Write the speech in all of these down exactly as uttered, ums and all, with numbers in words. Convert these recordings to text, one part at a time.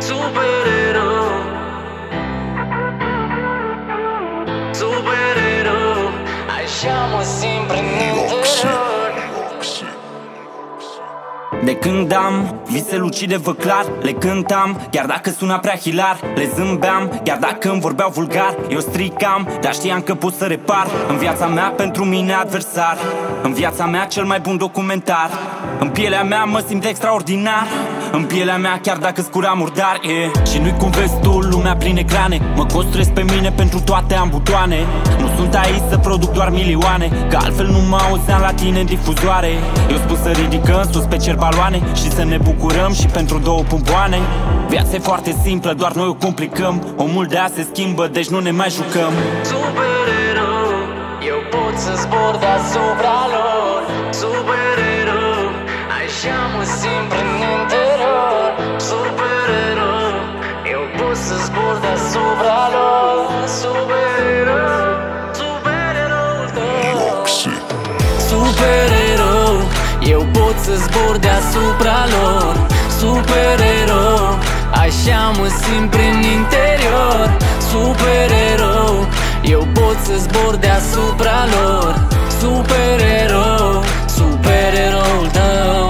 Supererou, supererou, așa mă simt prin interior. De când am vise lucide, vă clar, le cântam, chiar dacă suna prea hilar. Le zâmbeam, chiar dacă îmi vorbeau vulgar. Eu stricam, dar știam că pot să repar. În viața mea, pentru mine adversar. În viața mea, cel mai bun documentar. În pielea mea mă simt extraordinar. În pielea mea, chiar dacă scura murdar, yeah. Și nu-i cum vezi tu, lumea prin ecrane. Mă construiesc pe mine pentru toate am butoane. Nu sunt aici să produc doar milioane, că altfel nu mă auzeam la tine în difuzoare. Eu spun să ridicăm sus pe cer baloane și să ne bucurăm și pentru două pumpoane. Viața e foarte simplă, doar noi o complicăm. Omul de azi se schimbă, deci nu ne mai jucăm. Supererou, eu pot să zbor deasupra lor. Supererou, așa mă simt prin interior. Supererou, eu pot să zbor deasupra lor. Supererou, supereroul tău. Supererou, eu pot să zbor deasupra lor. Supererou, așa mă simt prin interior. Supererou, eu pot să zbor deasupra lor. Supererou, supereroul tău.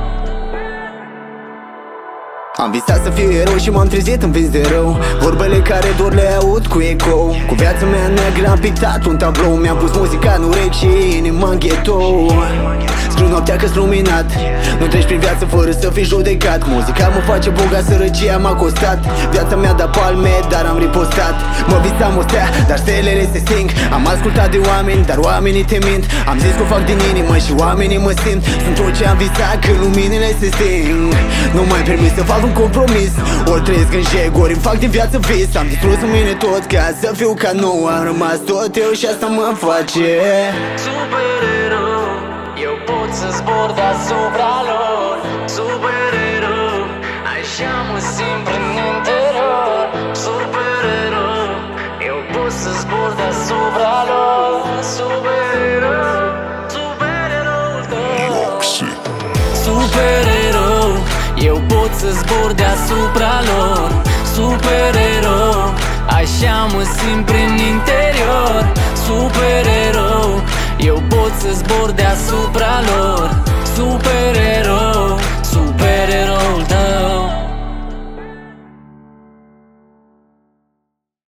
Am visat să fiu erou și m-am trezit învins de rău. Vorbele care doar le aud cu ecou. Cu viața mea neagră am pictat un tablou. Mi-am pus muzica în urechi și inima în ghetou. Scriu noaptea că-s luminat. Nu treci prin viață fără să fii judecat. Muzica mă face bogat, sărăcia m-a costat. Viața mea da palme, dar am ripostat. Mă visam o stea, dar stelele se sting. Am ascultat de oameni, dar oamenii te mint. Am zis că o fac din inimă și oamenii mă simt. Sunt tot ce am visat când luminile se sting. Nu mai permis să fac un compromis. Ori trăiesc în jeg, ori îmi fac din viață vis. Am distrus în mine tot ca să fiu ca nou. Am rămas tot eu și asta mă face Supererou, eu pot să zbor deasupra lor. Supererou, așa mă simt prin interior. Supererou, eu pot să zbor deasupra lor. Supererou, supereroul tău. Supererou, eu pot să zbor deasupra lor. Supererou, așa mă simt prin interior.